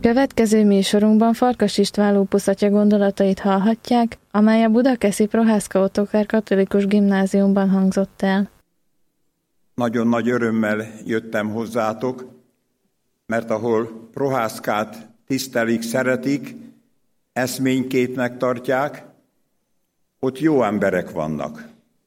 Következő műsorunkban Farkas István lópuszatya gondolatait hallhatják, amely a Budakeszi Prohászka Ottokár Katolikus Gimnáziumban hangzott el. Nagyon nagy örömmel jöttem hozzátok, mert ahol Prohászkát tisztelik, szeretik, eszménykétnek tartják, ott jó emberek vannak.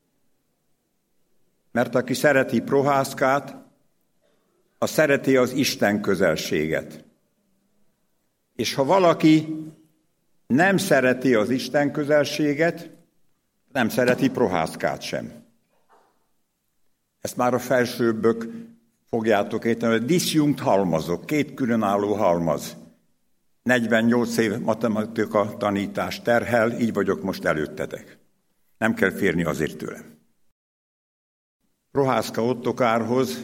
Mert aki szereti Prohászkát, az szereti az Isten közelséget. És ha valaki nem szereti az Isten közelséget, nem szereti Prohászkát sem. Ezt már a felsőbbök fogjátok érteni, hogy diszjunkt halmazok, két különálló halmaz. 48 év matematika tanítás terhel, így vagyok most előttetek. Nem kell férni azért tőlem. Prohászka Ottokárhoz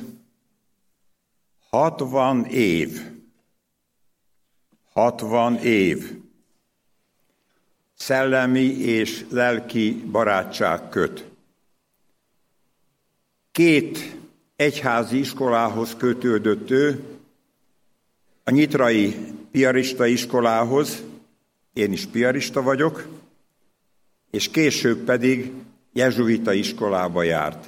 60 év. 60 év. Szellemi és lelki barátság köt. 2 egyházi iskolához kötődött ő, a nyitrai piarista iskolához, én is piarista vagyok, és később pedig jezsuita iskolába járt.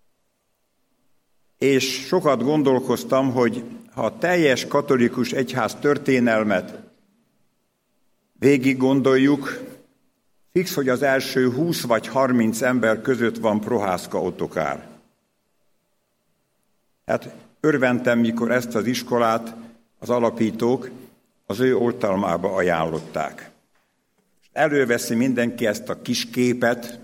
És sokat gondolkoztam, hogy ha a teljes katolikus egyház történelmet végig gondoljuk, fix, hogy az első 20 vagy 30 ember között van Prohászka Ottokár. Hát örventem, mikor ezt az iskolát az alapítók az ő oltalmába ajánlották. Előveszi mindenki ezt a kis képet,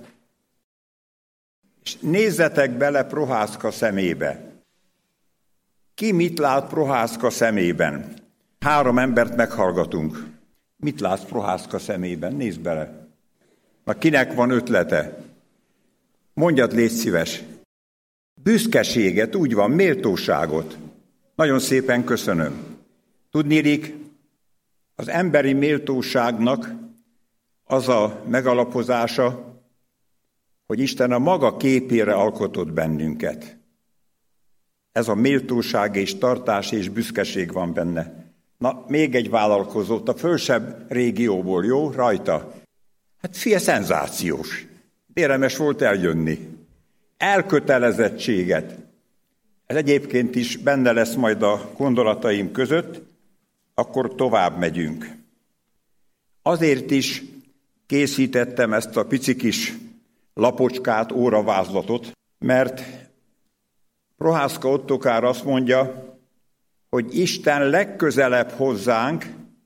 és nézzetek bele Prohászka szemébe. Ki mit lát Prohászka szemében? 3 embert meghallgatunk. Mit látsz Prohászka szemében? Nézd bele. Na, kinek van ötlete? Mondjad, légy szíves. Büszkeséget, úgy van, méltóságot. Nagyon szépen köszönöm. Tudniillik, az emberi méltóságnak az a megalapozása, hogy Isten a maga képére alkotott bennünket. Ez a méltóság és tartás és büszkeség van benne. Na, még egy vállalkozót a fölsebb régióból, jó? Rajta. Hát fie, szenzációs. Érdemes volt eljönni. Elkötelezettséget. Ez egyébként is benne lesz majd a gondolataim között, akkor tovább megyünk. Azért is készítettem ezt a pici kis lapocskát, óravázlatot, mert Prohászka Ottokár azt mondja, hogy Isten legközelebb hozzánk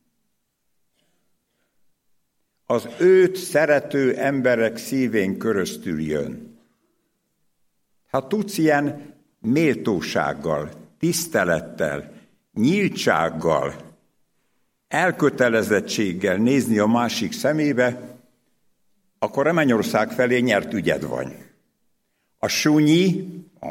az őt szerető emberek szívén köröztül jön. Ha tudsz ilyen méltósággal, tisztelettel, nyíltsággal, elkötelezettséggel nézni a másik szemébe, akkor a mennyország felé nyert ügyed van. A sunyi,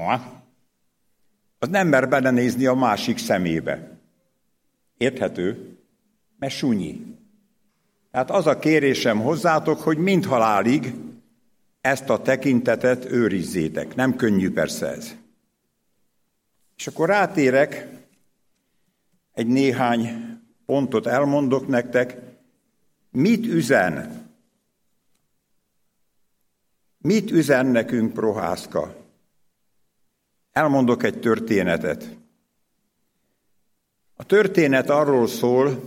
az nem mer belenézni a másik szemébe. Érthető? Mert sunyi. Tehát az a kérésem hozzátok, hogy mindhalálig ezt a tekintetet őrizzétek. Nem könnyű persze ez. És akkor rátérek, egy néhány pontot elmondok nektek. Mit üzen? Mit üzen nekünk Prohászka? Elmondok egy történetet. A történet arról szól,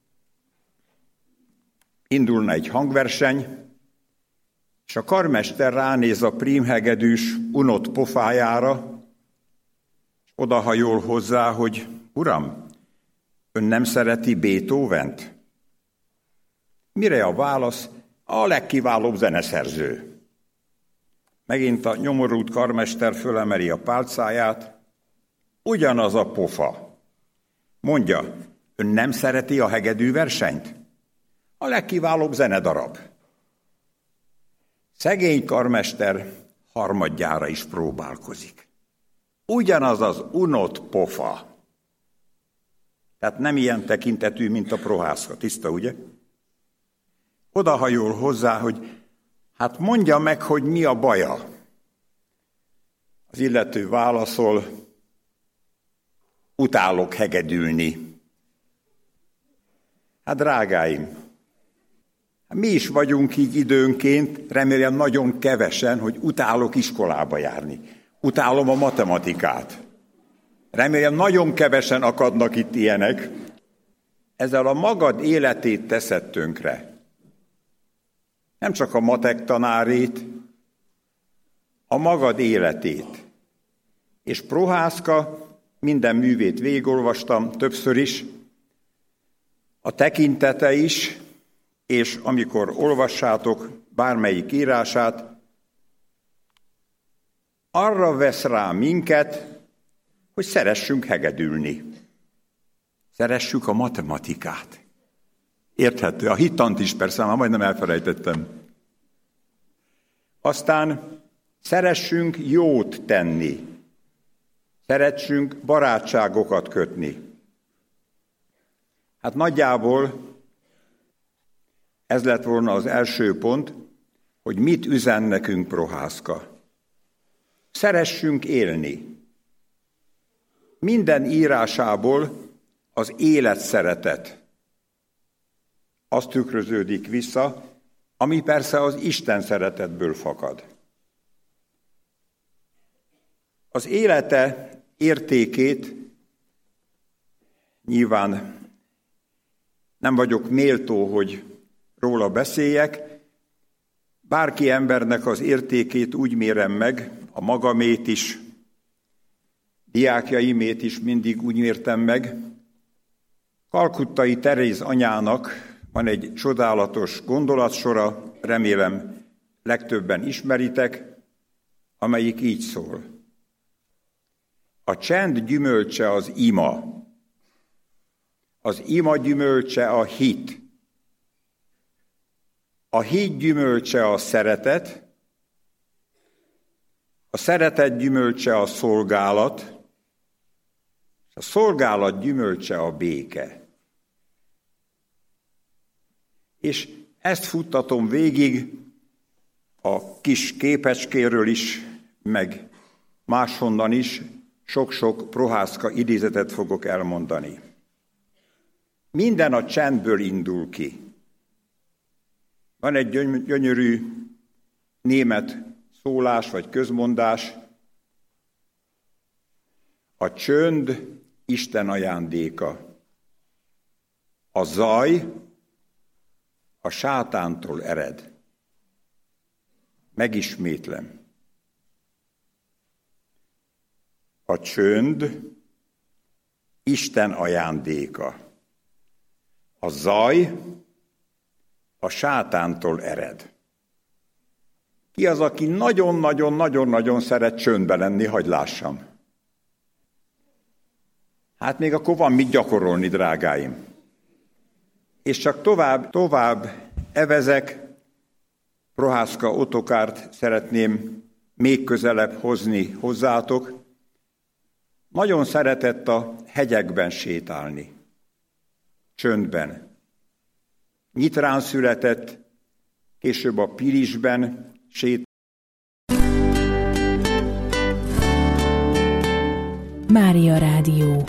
indulna egy hangverseny, és a karmester ránéz a prímhegedűs unott pofájára, és odahajol hozzá, hogy Uram, ön nem szereti Beethovent? Mire a válasz? A legkiválóbb zeneszerző. Megint a nyomorult karmester fölemeli a pálcáját. Ugyanaz a pofa. Mondja, ön nem szereti a hegedűversenyt? A legkiválóbb zenedarab. Szegény karmester harmadjára is próbálkozik. Ugyanaz az unott pofa. Tehát nem ilyen tekintetű, mint a Prohászka. Tiszta, ugye? Odahajol hozzá, hogy hát mondja meg, hogy mi a baja. Az illető válaszol, utálok hegedülni. Hát drágáim, mi is vagyunk így időnként, remélem nagyon kevesen, hogy utálok iskolába járni. Utálom a matematikát. Remélem nagyon kevesen akadnak itt ilyenek. Ezzel a magad életét teszed tönkre. Nem csak a matek tanárét, a magad életét. És Prohászka, minden művét végigolvastam többször is, a tekintete is, és amikor olvassátok bármelyik írását, arra vesz rá minket, hogy szeressünk hegedülni. Szeressük a matematikát. Érthető? A hittant is persze, már majdnem elfelejtettem. Aztán szeressünk jót tenni. Szeressünk barátságokat kötni. Hát nagyjából ez lett volna az első pont, hogy mit üzen nekünk Prohászka. Szeressünk élni. Minden írásából az élet szeretet. Az tükröződik vissza, ami persze az Isten szeretetből fakad. Az élete értékét nyilván nem vagyok méltó, hogy róla beszéljek. Bárki embernek az értékét úgy mérem meg, a magamét is, diákjaimét is mindig úgy mértem meg. Kalkuttai Teréz anyának van egy csodálatos gondolatsora, remélem legtöbben ismeritek, amelyik így szól. A csend gyümölcse az ima. Az ima gyümölcse a hit. A hit gyümölcse a szeretet. A szeretet gyümölcse a szolgálat. A szolgálat gyümölcse a béke. És ezt futtatom végig a kis képecskéről is, meg máshonnan is, sok-sok Prohászka idézetet fogok elmondani. Minden a csendből indul ki. Van egy gyönyörű német szólás vagy közmondás. A csönd Isten ajándéka. A zaj a sátántól ered. Megismétlem. A csönd Isten ajándéka. A zaj a sátántól ered. Ki az, aki nagyon-nagyon-nagyon-nagyon szeret csöndbe lenni, hadd lássam? Hát még akkor van mit gyakorolni, drágáim. És csak tovább evezek, Prohászka Ottokárt szeretném még közelebb hozni hozzátok. Nagyon szeretett a hegyekben sétálni, csöndben. Nyitrán született, később a Pilisben sétált. Mária Rádió.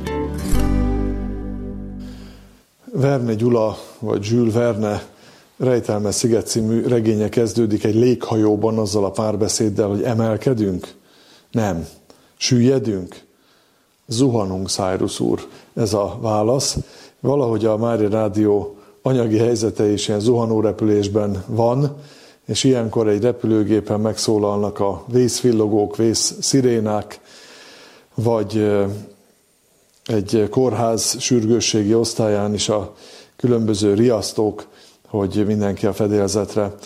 Verne Gyula, vagy Jules Verne Rejtelmes sziget című regénye kezdődik egy léghajóban azzal a párbeszéddel, hogy emelkedünk? Nem. Süllyedünk? Zuhanunk, Cyrus úr. Ez a válasz. Valahogy a Mária Rádió anyagi helyzete is ilyen zuhanórepülésben van, és ilyenkor egy repülőgépen megszólalnak a vészvillogók, vészszirénák, vagy egy kórház sürgősségi osztályán is a különböző riasztók, hogy mindenki a fedélzetre.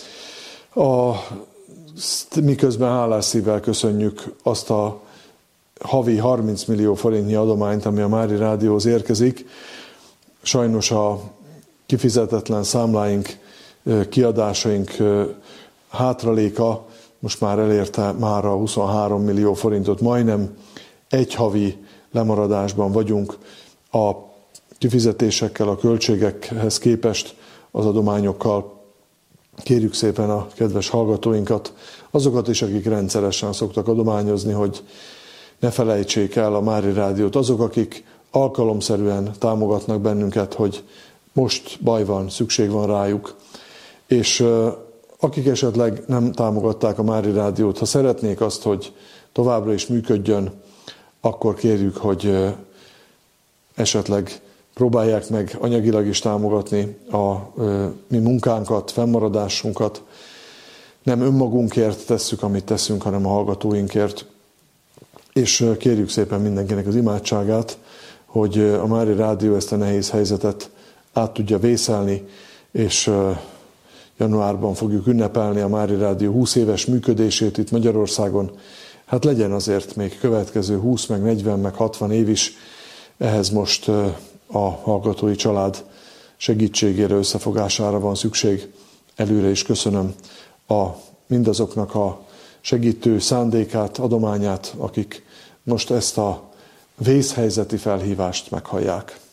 Miközben hálás szívvel köszönjük azt a havi 30 millió forintnyi adományt, ami a Mária Rádióhoz érkezik. Sajnos a kifizetetlen számláink, kiadásaink hátraléka most már elérte már a 23 millió forintot, majdnem egy havi lemaradásban vagyunk a kifizetésekkel, a költségekhez képest az adományokkal. Kérjük szépen a kedves hallgatóinkat, azokat is, akik rendszeresen szoktak adományozni, hogy ne felejtsék el a Mária Rádiót. Azok, akik alkalomszerűen támogatnak bennünket, hogy most baj van, szükség van rájuk. És akik esetleg nem támogatták a Mária Rádiót, ha szeretnék azt, hogy továbbra is működjön, akkor kérjük, hogy esetleg próbálják meg anyagilag is támogatni a mi munkánkat, fennmaradásunkat. Nem önmagunkért tesszük, amit teszünk, hanem a hallgatóinkért. És kérjük szépen mindenkinek az imádságát, hogy a Mária Rádió ezt a nehéz helyzetet át tudja vészelni, és januárban fogjuk ünnepelni a Mária Rádió 20 éves működését itt Magyarországon. Hát legyen azért még következő 20, meg 40, meg 60 év is. Ehhez most a hallgatói család segítségére, összefogására van szükség. Előre is köszönöm mindazoknak a segítő szándékát, adományát, akik most ezt a vészhelyzeti felhívást meghallják.